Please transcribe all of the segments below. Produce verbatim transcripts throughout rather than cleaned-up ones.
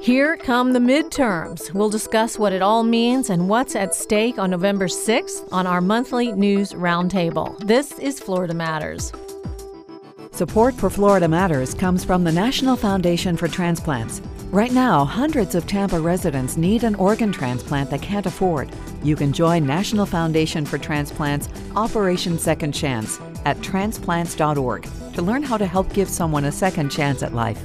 Here come the midterms. We'll discuss what it all means and what's at stake on November sixth on our monthly news roundtable. This is Florida Matters. Support for Florida Matters comes from the National Foundation for Transplants. Right now, hundreds of Tampa residents need an organ transplant they can't afford. You can join National Foundation for Transplants Operation Second Chance at transplants dot org to learn how to help give someone a second chance at life.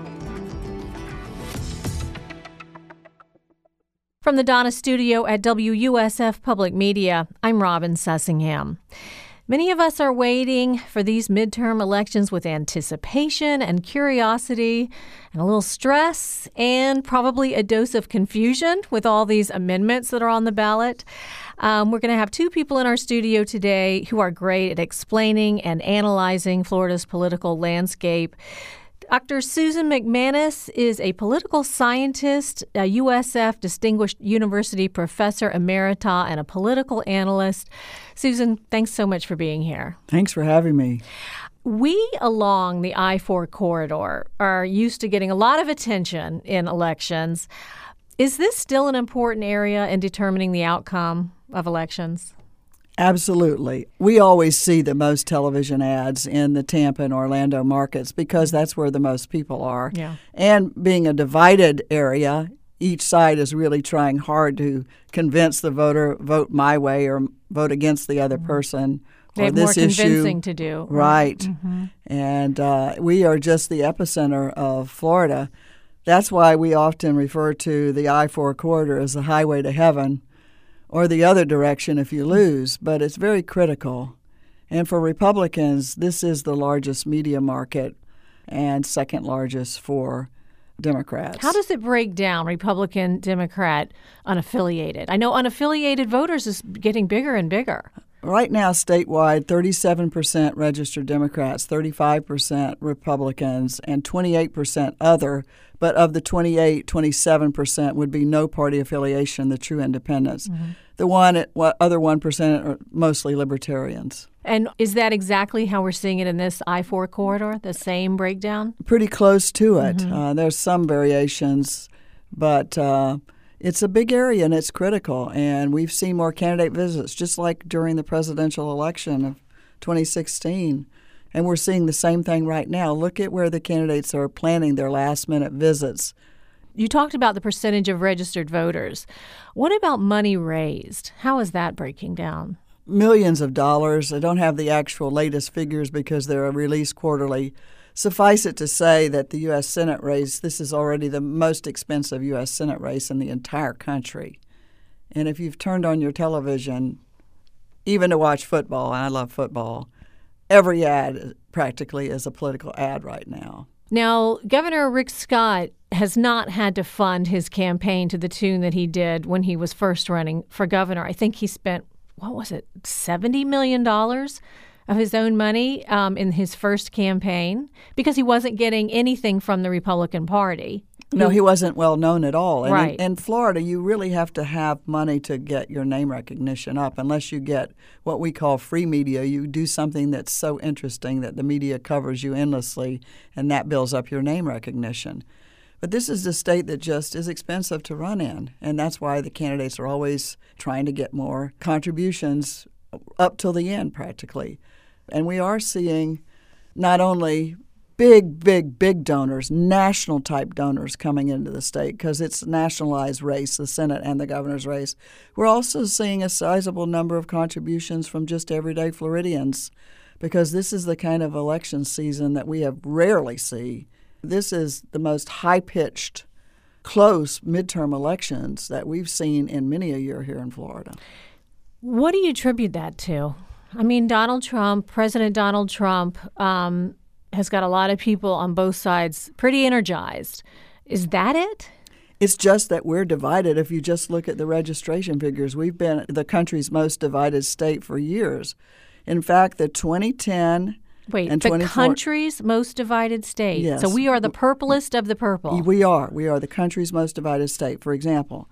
From the Donna Studio at W U S F Public Media, I'm Robin Sussingham. Many of us are waiting for these midterm elections with anticipation and curiosity and a little stress and probably a dose of confusion with all these amendments that are on the ballot. Um, we're going to have two people in our studio today who are great at explaining and analyzing Florida's political landscape. Doctor Susan McManus is a political scientist, a U S F Distinguished University Professor Emerita, and a political analyst. Susan, thanks so much for being here. Thanks for having me. We along the I four corridor are used to getting a lot of attention in elections. Is this still an important area in determining the outcome of elections? Absolutely. We always see the most television ads in the Tampa and Orlando markets because that's where the most people are. Yeah. And being a divided area, each side is really trying hard to convince the voter, vote my way or vote against the other person. They or have this more convincing issue. to do. Right. Mm-hmm. And uh, we are just the epicenter of Florida. That's why we often refer to the I four corridor as the highway to heaven, or the other direction if you lose, but it's very critical. And for Republicans, this is the largest media market and second largest for Democrats. How does it break down, Republican, Democrat, unaffiliated? I know unaffiliated voters is getting bigger and bigger. Right now, statewide, thirty-seven percent registered Democrats, thirty-five percent Republicans, and twenty-eight percent other. But of the twenty-eight, twenty-seven percent would be no party affiliation, the true independents. Mm-hmm. The one, other one percent are mostly libertarians. And is that exactly how we're seeing it in this I four corridor, the same breakdown? Pretty close to it. Mm-hmm. Uh, there's some variations, but uh, it's a big area and it's critical. And we've seen more candidate visits, just like during the presidential election of twenty sixteen. And we're seeing the same thing right now. Look at where the candidates are planning their last-minute visits. You talked about the percentage of registered voters. What about money raised? How is that breaking down? Millions of dollars. I don't have the actual latest figures because they're released quarterly. Suffice it to say that the U S Senate race, this is already the most expensive U S Senate race in the entire country. And if you've turned on your television, even to watch football, and I love football, every ad practically is a political ad right now. Now, Governor Rick Scott has not had to fund his campaign to the tune that he did when he was first running for governor. I think he spent, what was it, seventy million dollars of his own money um, in his first campaign because he wasn't getting anything from the Republican Party. No, he wasn't well known at all. And right. in, in Florida, you really have to have money to get your name recognition up. Unless you get what we call free media, you do something that's so interesting that the media covers you endlessly, and that builds up your name recognition. But this is a state that just is expensive to run in, and that's why the candidates are always trying to get more contributions up till the end, practically. And we are seeing not only big, big, big donors, national-type donors coming into the state because it's a nationalized race, the Senate and the governor's race. We're also seeing a sizable number of contributions from just everyday Floridians because this is the kind of election season that we have rarely see. This is the most high-pitched, close midterm elections that we've seen in many a year here in Florida. What do you attribute that to? I mean, Donald Trump, President Donald Trump, um, has got a lot of people on both sides pretty energized. Is that it? It's just that we're divided. If you just look at the registration figures, we've been the country's most divided state for years. In fact, the twenty ten Wait, and the twenty four country's most divided state. Yes. So we are the purplest of the purple. We are. We are the country's most divided state. For example,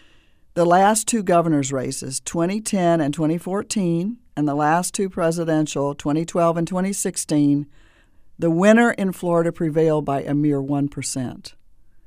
the last two governor's races, twenty ten and twenty fourteen, and the last two presidential, twenty twelve and twenty sixteen, the winner in Florida prevailed by a mere one percent.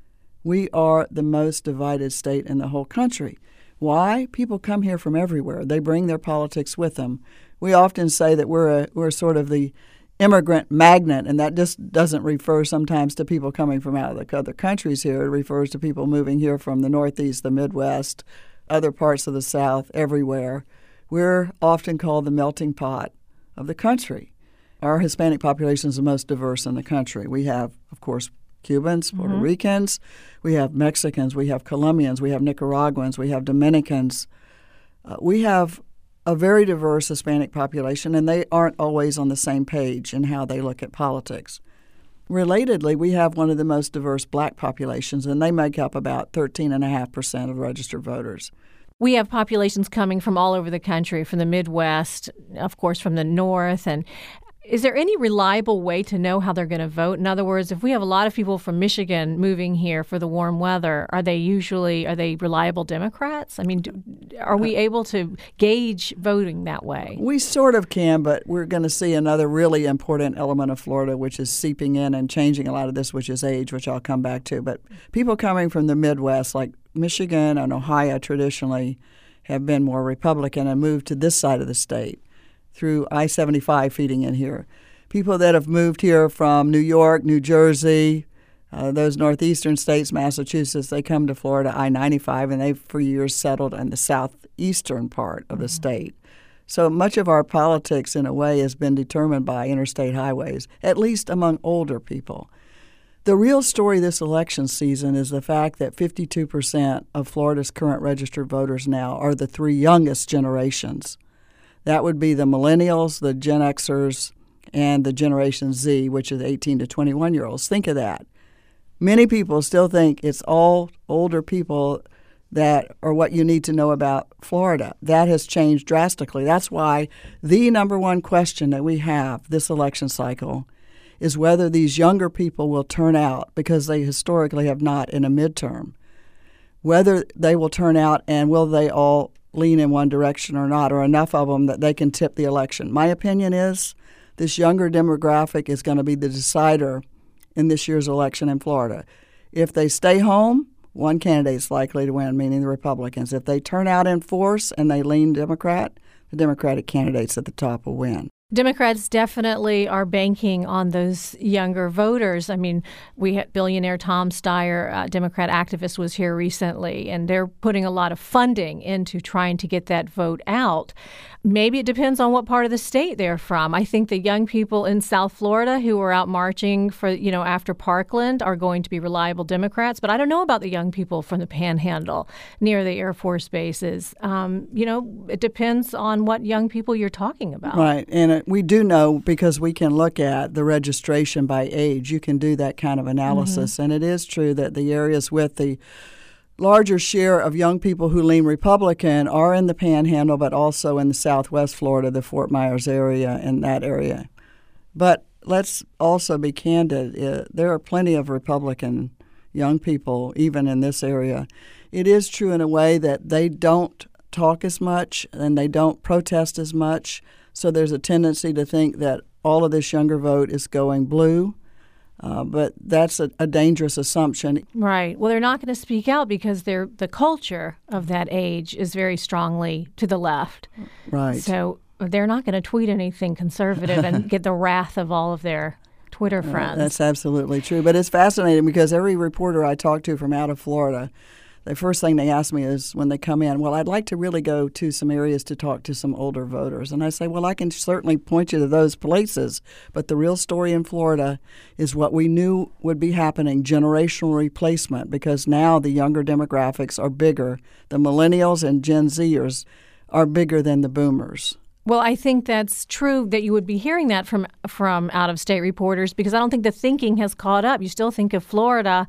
We are the most divided state in the whole country. Why? People come here from everywhere. They bring their politics with them. We often say that we're a, we're sort of the immigrant magnet, and that just doesn't refer sometimes to people coming from out of the other countries here. It refers to people moving here from the Northeast, the Midwest, other parts of the South, everywhere. We're often called the melting pot of the country. Our Hispanic population is the most diverse in the country. We have, of course, Cubans, Puerto mm-hmm. Ricans, we have Mexicans, we have Colombians, we have Nicaraguans, we have Dominicans. Uh, we have a very diverse Hispanic population, and they aren't always on the same page in how they look at politics. Relatedly, we have one of the most diverse black populations, and they make up about thirteen point five percent of registered voters. We have populations coming from all over the country, from the Midwest, of course, from the North. And is there any reliable way to know how they're going to vote? In other words, if we have a lot of people from Michigan moving here for the warm weather, are they usually, are they reliable Democrats? I mean, do, are we able to gauge voting that way? We sort of can, but we're going to see another really important element of Florida, which is seeping in and changing a lot of this, which is age, which I'll come back to. But people coming from the Midwest, like Michigan and Ohio traditionally, have been more Republican and moved to this side of the state through I seventy-five feeding in here. People that have moved here from New York, New Jersey, uh, those northeastern states, Massachusetts, they come to Florida, I ninety-five, and they've for years settled in the southeastern part of mm-hmm. the state. So much of our politics, in a way, has been determined by interstate highways, at least among older people. The real story this election season is the fact that fifty-two percent of Florida's current registered voters now are the three youngest generations. That would be the millennials, the Gen Xers, and the Generation Z, which is eighteen to twenty-one-year-olds. Think of that. Many people still think it's all older people that are what you need to know about Florida. That has changed drastically. That's why the number one question that we have this election cycle is whether these younger people will turn out, because they historically have not in a midterm. Whether they will turn out, and will they all lean in one direction or not, or enough of them that they can tip the election. My opinion is this younger demographic is going to be the decider in this year's election in Florida. If they stay home, one candidate's likely to win, meaning the Republicans. If they turn out in force and they lean Democrat, the Democratic candidates at the top will win. Democrats definitely are banking on those younger voters. I mean, we had billionaire Tom Steyer, uh, Democrat activist, was here recently, and they're putting a lot of funding into trying to get that vote out. Maybe it depends on what part of the state they're from. I think the young people in South Florida who are out marching for, you know, after Parkland are going to be reliable Democrats, but I don't know about the young people from the Panhandle near the Air Force bases. Um, you know, it depends on what young people you're talking about. Right, and we do know, because we can look at the registration by age. You can do that kind of analysis. Mm-hmm. And it is true that the areas with the larger share of young people who lean Republican are in the Panhandle, but also in the Southwest Florida, the Fort Myers area, and that area. But let's also be candid. Uh, there are plenty of Republican young people, even in this area. It is true in a way that they don't talk as much and they don't protest as much. So there's a tendency to think that all of this younger vote is going blue. Uh, but that's a, a dangerous assumption. Right. Well, they're not going to speak out because they're, the culture of that age is very strongly to the left. Right. So they're not going to tweet anything conservative and get the wrath of all of their Twitter friends. Uh, that's absolutely true. But it's fascinating because every reporter I talk to from out of Florida, the first thing they ask me is when they come in, well, I'd like to really go to some areas to talk to some older voters. And I say, well, I can certainly point you to those places. But the real story in Florida is what we knew would be happening, generational replacement, because now the younger demographics are bigger. The millennials and Gen Zers are bigger than the boomers. Well, I think that's true that you would be hearing that from from out-of-state reporters, because I don't think the thinking has caught up. You still think of Florida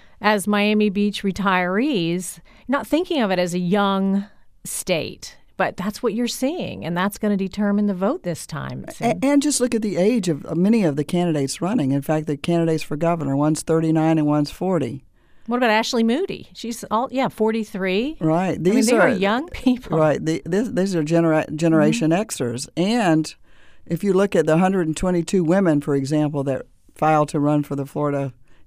as Miami Beach retirees, not thinking of it as a young state. But that's what you're seeing, and that's going to determine the vote this time. And, and just look at the age of many of the candidates running. In fact, the candidates for governor, one's thirty-nine and one's forty. What about Ashley Moody? She's all yeah, forty-three. Right. These I mean, they are are young people. Right. The, this, these are genera- Generation mm-hmm. Xers. And if you look at the one hundred twenty-two women, for example, that filed to run for the Florida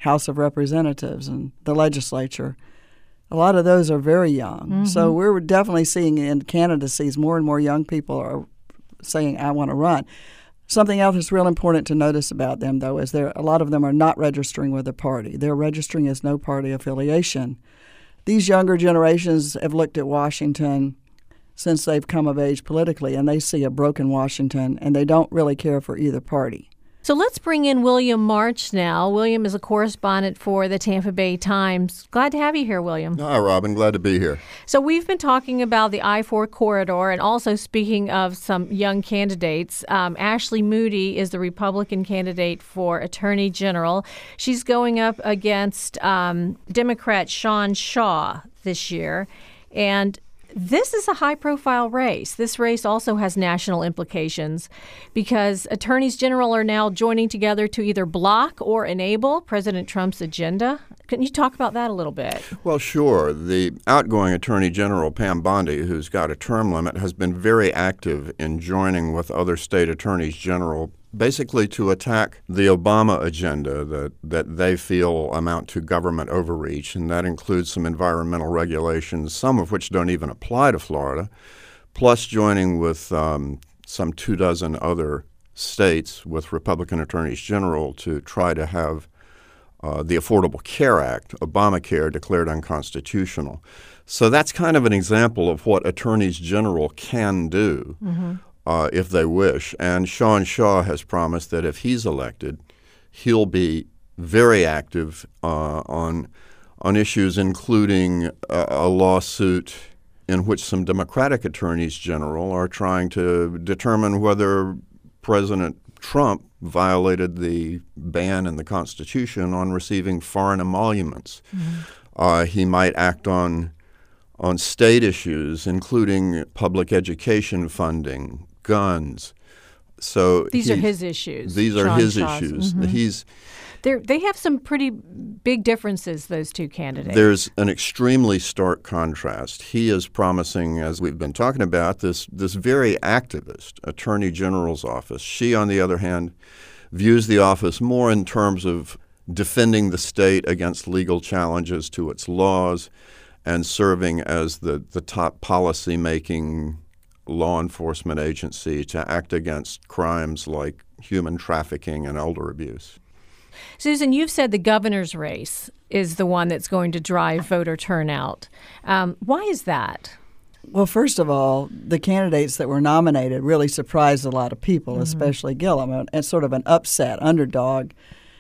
House of Representatives and the legislature. A lot of those are very young. Mm-hmm. So we're definitely seeing in candidacies more and more young people are saying, I want to run. Something else that's real important to notice about them, though, is there a lot of them are not registering with a party. They're registering as no party affiliation. These younger generations have looked at Washington since they've come of age politically, and they see a broken Washington, and they don't really care for either party. So let's bring in William March now. William is a correspondent for the Tampa Bay Times. Glad to have you here, William. Hi, Robin. Glad to be here. So we've been talking about the I four corridor, and also speaking of some young candidates. Um, Ashley Moody is the Republican candidate for Attorney General. She's going up against um, Democrat Sean Shaw this year. And this is a high-profile race. This race also has national implications because attorneys general are now joining together to either block or enable President Trump's agenda. Can you talk about that a little bit? Well, sure. The outgoing Attorney General, Pam Bondi, who's got a term limit, has been very active in joining with other state attorneys general basically to attack the Obama agenda that, that they feel amount to government overreach, and that includes some environmental regulations, some of which don't even apply to Florida, plus joining with um, some two dozen other states with Republican attorneys general to try to have uh, the Affordable Care Act, Obamacare, declared unconstitutional. So that's kind of an example of what attorneys general can do. Mm-hmm. Uh, if they wish. And Sean Shaw has promised that if he's elected, he'll be very active uh, on on issues including a, a lawsuit in which some Democratic attorneys general are trying to determine whether President Trump violated the ban in the Constitution on receiving foreign emoluments. Mm-hmm. Uh, he might act on on state issues, including public education funding, guns. So these are his issues. These are Sean his Shaw's. issues. Mm-hmm. He's They're, they have some pretty big differences, those two candidates. There's an extremely stark contrast. He is promising, as we've been talking about, this this very activist Attorney General's office. She, on the other hand, views the office more in terms of defending the state against legal challenges to its laws and serving as the, the top policy-making law enforcement agency to act against crimes like human trafficking and elder abuse. Susan, you've said the governor's race is the one that's going to drive voter turnout. Um, why is that? Well, first of all, the candidates that were nominated really surprised a lot of people, mm-hmm. especially Gillum, and sort of an upset underdog.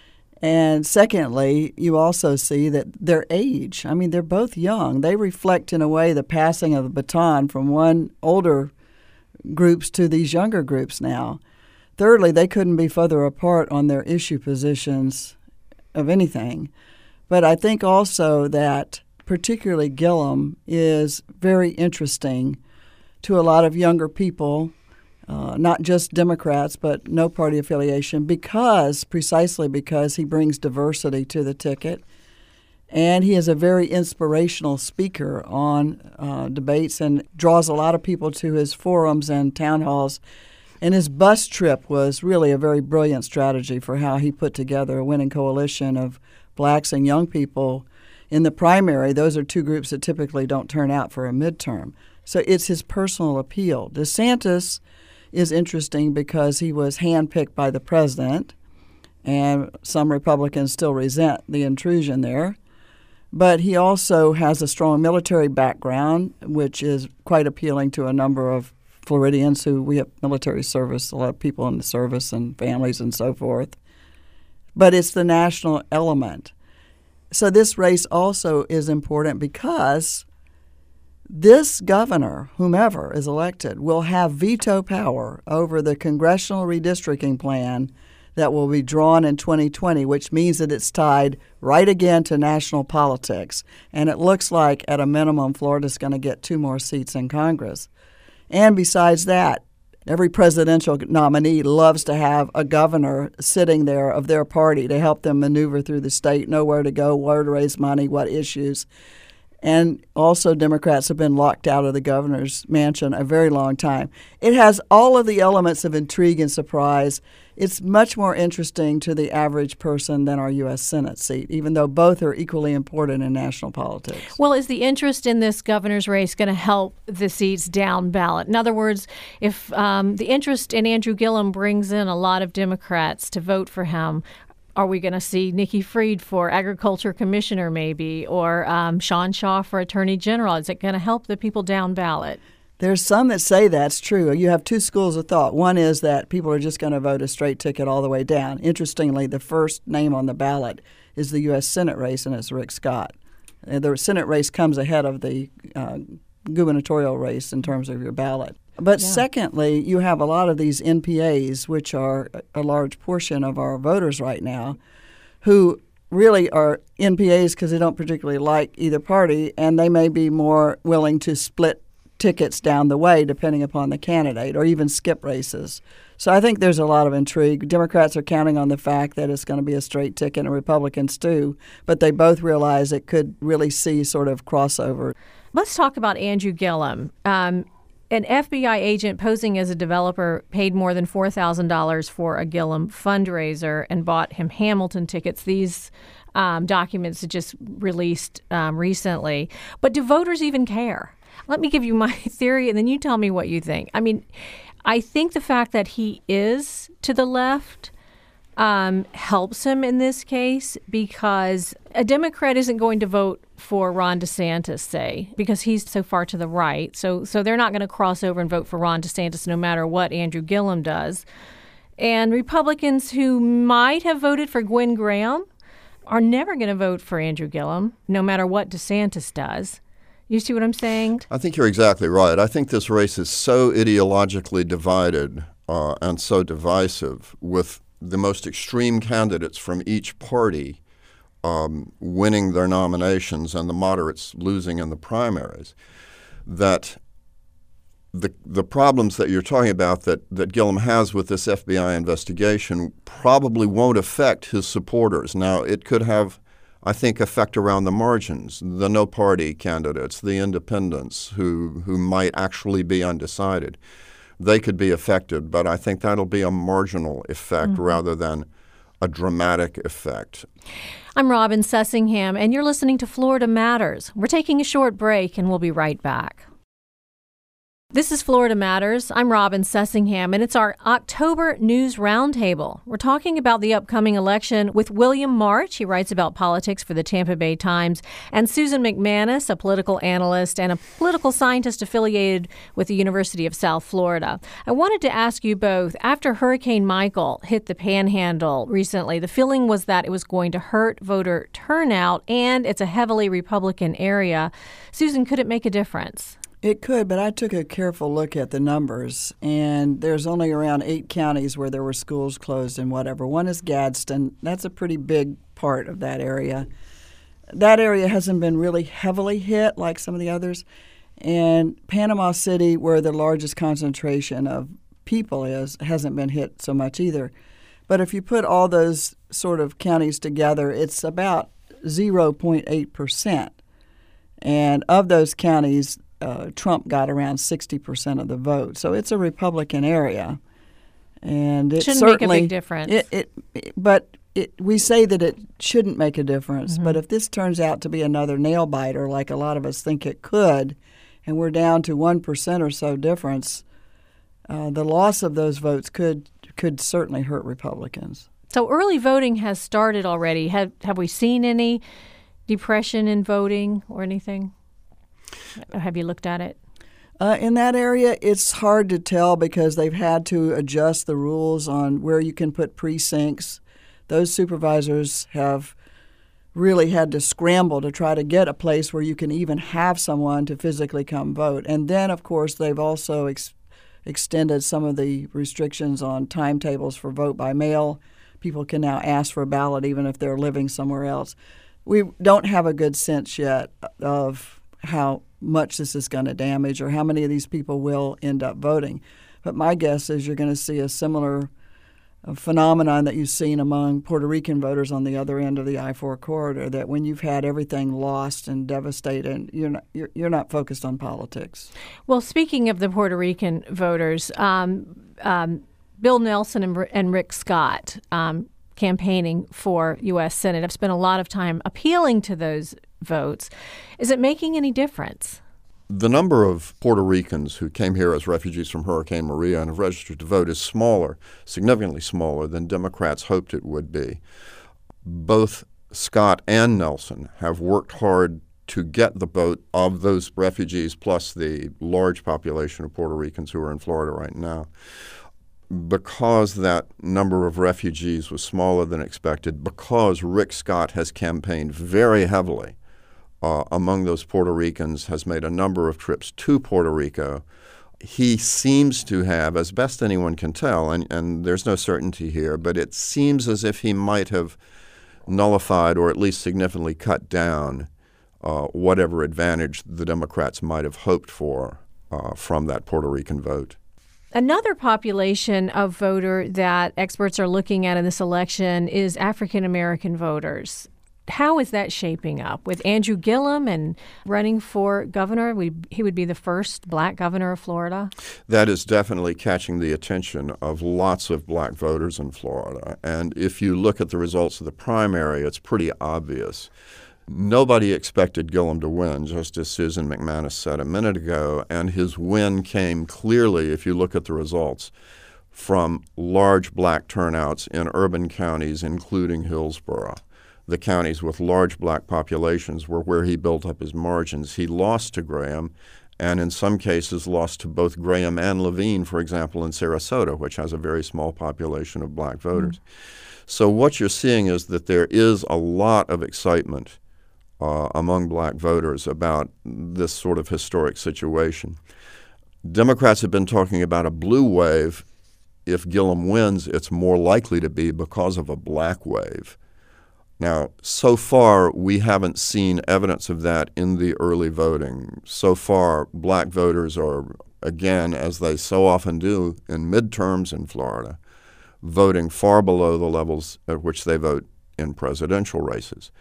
And secondly, you also see that their age, I mean, they're both young. They reflect in a way the passing of the baton from one older groups to these younger groups now. Thirdly, they couldn't be further apart on their issue positions of anything. But I think also that particularly Gillum is very interesting to a lot of younger people, uh, not just Democrats, but no party affiliation, because precisely because he brings diversity to the ticket. And he is a very inspirational speaker on uh, debates and draws a lot of people to his forums and town halls. And his bus trip was really a very brilliant strategy for how he put together a winning coalition of blacks and young people in the primary. Those are two groups that typically don't turn out for a midterm. So it's his personal appeal. DeSantis is interesting because he was handpicked by the president, and some Republicans still resent the intrusion there. But he also has a strong military background, which is quite appealing to a number of Floridians who we have military service, a lot of people in the service and families and so forth. But it's the national element. So this race also is important because this governor, whomever is elected, will have veto power over the congressional redistricting plan that will be drawn in twenty twenty, which means that it's tied right again to national politics. And it looks like, at a minimum, Florida's going to get two more seats in Congress. And besides that, every presidential nominee loves to have a governor sitting there of their party to help them maneuver through the state, know where to go, where to raise money, what issues. And also Democrats have been locked out of the governor's mansion a very long time. It has all of the elements of intrigue and surprise. It's much more interesting to the average person than our U S Senate seat, even though both are equally important in national politics. Well, is the interest in this governor's race going to help the seats down ballot? In other words, if um, the interest in Andrew Gillum brings in a lot of Democrats to vote for him, are we going to see Nikki Fried for Agriculture Commissioner maybe, or um, Sean Shaw for Attorney General? Is it going to help the people down ballot? There's some that say that's true. You have two schools of thought. One is that people are just going to vote a straight ticket all the way down. Interestingly, the first name on the ballot is the U S Senate race, and it's Rick Scott. And the Senate race comes ahead of the uh, gubernatorial race in terms of your ballot. But yeah. Secondly, you have a lot of these N P As, which are a large portion of our voters right now, who really are N P As because they don't particularly like either party, and they may be more willing to split tickets down the way depending upon the candidate, or even skip races. So I think there's a lot of intrigue. Democrats are counting on the fact that it's going to be a straight ticket, and Republicans too, but they both realize it could really see sort of crossover. Let's talk about Andrew Gillum. Um, An F B I agent posing as a developer paid more than four thousand dollars for a Gillum fundraiser and bought him Hamilton tickets. These um, documents are just released um, recently. But do voters even care? Let me give you my theory, and then you tell me what you think. I mean, I think the fact that he is to the left um, helps him in this case, because a Democrat isn't going to vote for Ron DeSantis, say, because he's so far to the right. So so they're not going to cross over and vote for Ron DeSantis no matter what Andrew Gillum does. And Republicans who might have voted for Gwen Graham are never going to vote for Andrew Gillum no matter what DeSantis does. You see what I'm saying? I think you're exactly right. I think this race is so ideologically divided uh, and so divisive, with the most extreme candidates from each party Um, winning their nominations and the moderates losing in the primaries, that the the problems that you're talking about that, that Gillum has with this F B I investigation probably won't affect his supporters. Now, it could have, I think, effect around the margins, the no-party candidates, the independents who, who might actually be undecided. They could be affected, but I think that'll be a marginal effect mm-hmm. rather than a dramatic effect. I'm Robin Sussingham, and you're listening to Florida Matters. We're taking a short break, and we'll be right back. This is Florida Matters. I'm Robin Sussingham, and it's our October News Roundtable. We're talking about the upcoming election with William March. He writes about politics for the Tampa Bay Times, and Susan McManus, a political analyst and a political scientist affiliated with the University of South Florida. I wanted to ask you both, after Hurricane Michael hit the Panhandle recently, the feeling was that it was going to hurt voter turnout, and it's a heavily Republican area. Susan, could it make a difference? It could, but I took a careful look at the numbers, and there's only around eight counties where there were schools closed and whatever. One is Gadsden. That's a pretty big part of that area. That area hasn't been really heavily hit like some of the others. And Panama City, where the largest concentration of people is, hasn't been hit so much either. But if you put all those sort of counties together, it's about zero point eight percent. And of those counties, Uh, Trump got around sixty percent of the vote. So it's a Republican area. And it shouldn't certainly make a big difference. It, it, it, but it, we say that it shouldn't make a difference. Mm-hmm. But if this turns out to be another nail biter, like a lot of us think it could, and we're down to one percent or so difference, uh, the loss of those votes could could certainly hurt Republicans. So early voting has started already. Have have we seen any depression in voting or anything? Have you looked at it? Uh, in that area, it's hard to tell because they've had to adjust the rules on where you can put precincts. Those supervisors have really had to scramble to try to get a place where you can even have someone to physically come vote. And then, of course, they've also ex- extended some of the restrictions on timetables for vote by mail. People can now ask for a ballot even if they're living somewhere else. We don't have a good sense yet of how much this is going to damage or how many of these people will end up voting. But my guess is you're going to see a similar a phenomenon that you've seen among Puerto Rican voters on the other end of the I four corridor, that when you've had everything lost and devastated, you're not, you're, you're not focused on politics. Well, speaking of the Puerto Rican voters, um, um, Bill Nelson and, and Rick Scott um, campaigning for U S Senate have spent a lot of time appealing to those votes. Is it making any difference? The number of Puerto Ricans who came here as refugees from Hurricane Maria and have registered to vote is smaller, significantly smaller than Democrats hoped it would be. Both Scott and Nelson have worked hard to get the vote of those refugees plus the large population of Puerto Ricans who are in Florida right now. Because that number of refugees was smaller than expected, because Rick Scott has campaigned very heavily Uh, among those Puerto Ricans, has made a number of trips to Puerto Rico. He seems to have, as best anyone can tell, and, and there's no certainty here, but it seems as if he might have nullified or at least significantly cut down uh, whatever advantage the Democrats might have hoped for uh, from that Puerto Rican vote. Another population of voter that experts are looking at in this election is African American voters. How is that shaping up? With Andrew Gillum and running for governor, we, he would be the first black governor of Florida? That is definitely catching the attention of lots of black voters in Florida. And if you look at the results of the primary, it's pretty obvious. Nobody expected Gillum to win, just as Susan McManus said a minute ago, and his win came clearly, if you look at the results, from large black turnouts in urban counties, including Hillsborough. The counties with large black populations were where he built up his margins. He lost to Graham, and in some cases lost to both Graham and Levine, for example, in Sarasota, which has a very small population of black voters. Mm-hmm. So what you're seeing is that there is a lot of excitement uh, among black voters about this sort of historic situation. Democrats have been talking about a blue wave. If Gillum wins, it's more likely to be because of a black wave. Now, so far, we haven't seen evidence of that in the early voting. So far, black voters are, again, as they so often do in midterms in Florida, voting far below the levels at which they vote in presidential races.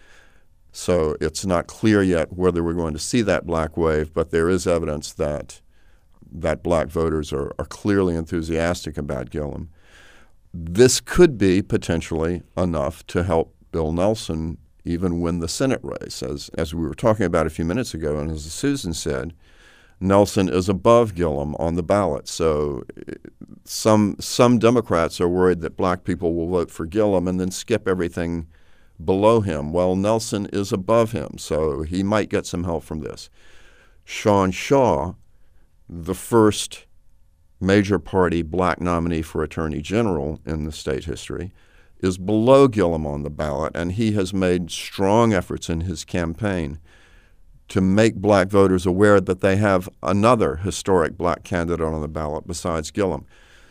So it's not clear yet whether we're going to see that black wave, but there is evidence that that black voters are, are clearly enthusiastic about Gillum. This could be potentially enough to help Bill Nelson even win the Senate race. As as we were talking about a few minutes ago, and as Susan said, Nelson is above Gillum on the ballot. So some some Democrats are worried that black people will vote for Gillum and then skip everything below him. Well, Nelson is above him, so he might get some help from this. Sean Shaw, the first major party black nominee for Attorney General in the state history, is below Gillum on the ballot, and he has made strong efforts in his campaign to make black voters aware that they have another historic black candidate on the ballot besides Gillum.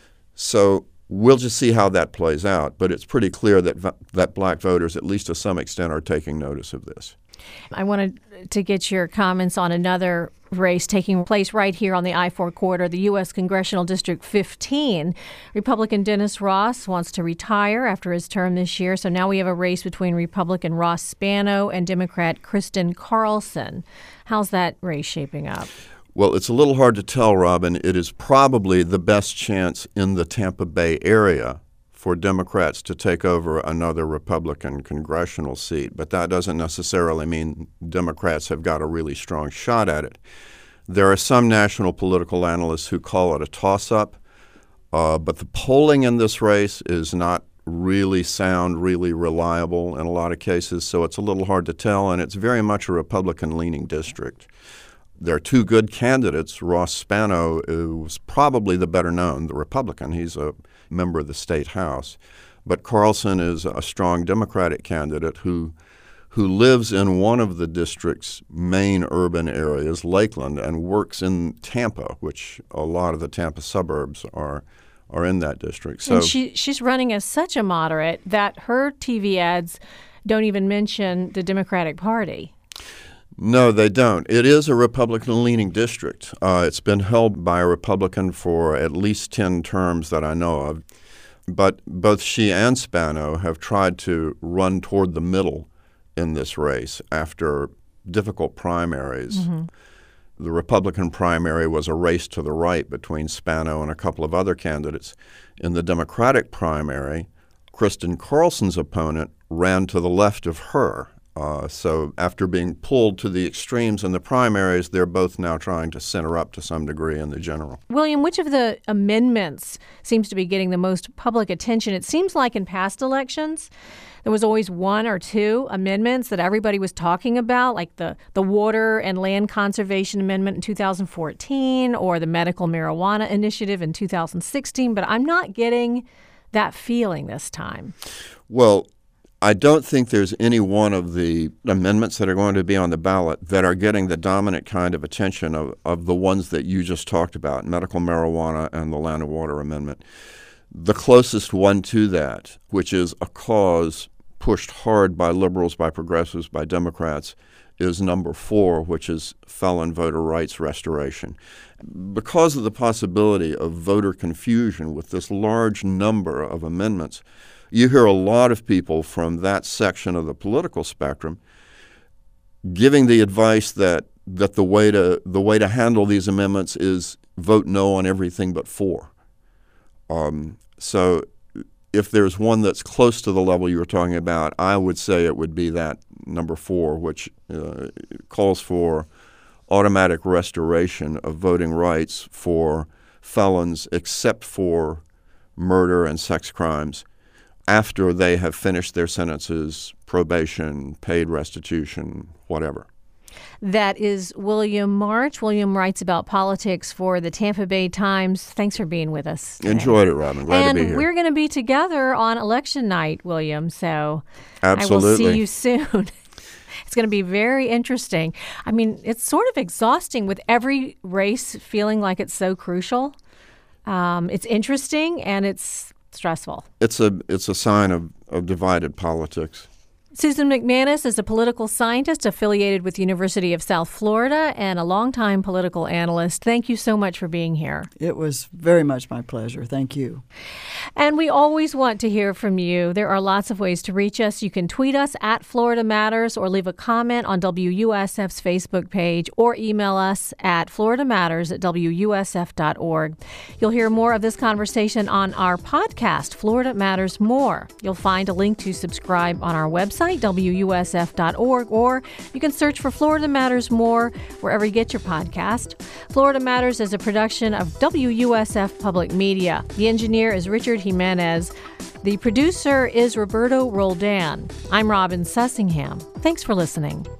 So we'll just see how that plays out, but it's pretty clear that that black voters, at least to some extent, are taking notice of this. I wanted to get your comments on another race taking place right here on the I four corridor, the U S Congressional District fifteen. Republican Dennis Ross wants to retire after his term this year, so now we have a race between Republican Ross Spano and Democrat Kristen Carlson. How's that race shaping up? Well, it's a little hard to tell, Robin. It is probably the best chance in the Tampa Bay area for Democrats to take over another Republican congressional seat, but that doesn't necessarily mean Democrats have got a really strong shot at it. There are some national political analysts who call it a toss-up, uh, but the polling in this race is not really sound, really reliable in a lot of cases, so it's a little hard to tell, and it's very much a Republican-leaning district. There are two good candidates. Ross Spano is probably the better known, the Republican. He's a member of the state house. But Carlson is a strong Democratic candidate who who lives in one of the district's main urban areas, Lakeland, and works in Tampa, which a lot of the Tampa suburbs are are in that district. So and she she's running as such a moderate that her T V ads don't even mention the Democratic Party. No, they don't. It is a Republican-leaning district. Uh, it's been held by a Republican for at least ten terms that I know of. But both she and Spano have tried to run toward the middle in this race after difficult primaries. Mm-hmm. The Republican primary was a race to the right between Spano and a couple of other candidates. In the Democratic primary, Kristen Carlson's opponent ran to the left of her. Uh, so after being pulled to the extremes in the primaries, they're both now trying to center up to some degree in the general. William, which of the amendments seems to be getting the most public attention? It seems like in past elections, there was always one or two amendments that everybody was talking about, like the, the Water and Land Conservation Amendment in two thousand fourteen or the Medical Marijuana Initiative in two thousand sixteen, but I'm not getting that feeling this time. Well, I don't think there's any one of the amendments that are going to be on the ballot that are getting the dominant kind of attention of, of the ones that you just talked about, medical marijuana and the Land and Water Amendment. The closest one to that, which is a cause pushed hard by liberals, by progressives, by Democrats, is number four, which is felon voter rights restoration. Because of the possibility of voter confusion with this large number of amendments, you hear a lot of people from that section of the political spectrum giving the advice that that the way to the way to handle these amendments is vote no on everything but four. Um, so if there's one that's close to the level you were talking about, I would say it would be that number four, which uh, calls for automatic restoration of voting rights for felons except for murder and sex crimes after they have finished their sentences, probation, paid restitution, whatever. That is William March. William writes about politics for the Tampa Bay Times. Thanks for being with us today. Enjoyed it, Robin. Glad and to be here. And we're going to be together on election night, William, so Absolutely. I will see you soon. It's going to be very interesting. I mean, it's sort of exhausting with every race feeling like it's so crucial. Um, it's interesting and it's stressful. It's a it's a sign of, of divided politics. Susan McManus is a political scientist affiliated with the University of South Florida and a longtime political analyst. Thank you so much for being here. It was very much my pleasure. Thank you. And we always want to hear from you. There are lots of ways to reach us. You can tweet us at Florida Matters or leave a comment on W U S F's Facebook page or email us at florida matters at w u s f dot org. You'll hear more of this conversation on our podcast, Florida Matters More. You'll find a link to subscribe on our website, w u s f dot org, or you can search for Florida Matters More wherever you get your podcast. Florida Matters is a production of W U S F Public Media. The engineer is Richard Jimenez. The producer is Roberto Roldan. I'm Robin Sussingham. Thanks for listening.